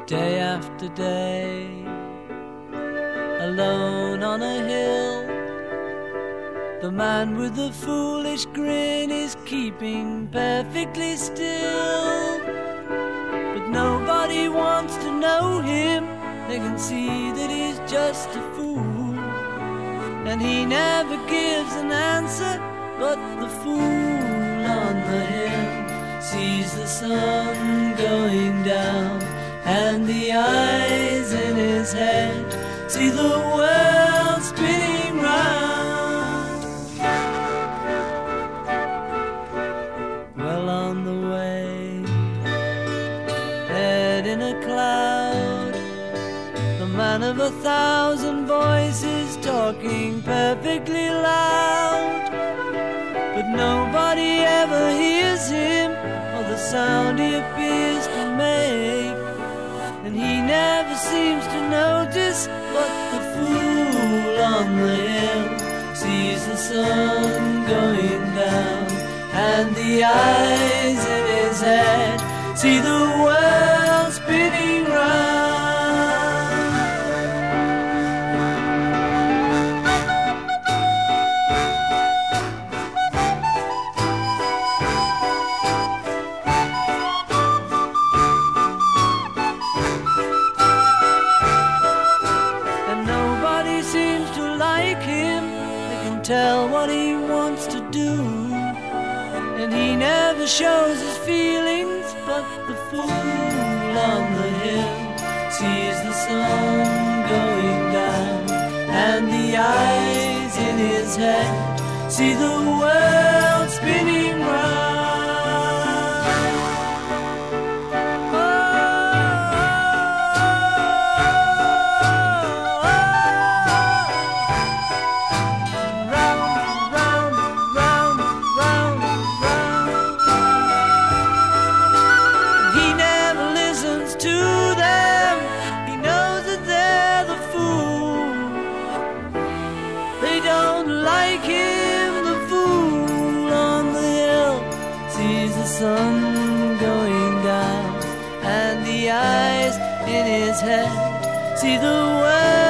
Day after day, alone on a hill, the man with the foolish grin is keeping perfectly still. But nobody wants to know him, they can see that he's just a fool. And he never gives an answer, but the fool on the hill sees the sun going down, and the eyes in his head see the world spinning round. Well on the way, head in a cloud, the man of 1,000 voices talking perfectly loud. But nobody ever hears him, or the sound he appears to make. And he never seems to notice, but the fool on the hill sees the sun going down, and the eyes in his head see the world spinning round. Tell what he wants to do, and he never shows his feelings, but the fool on the hill sees the sun going down, and the eyes in his head see the world spinning round. Sun going down, and the eyes in his head see the world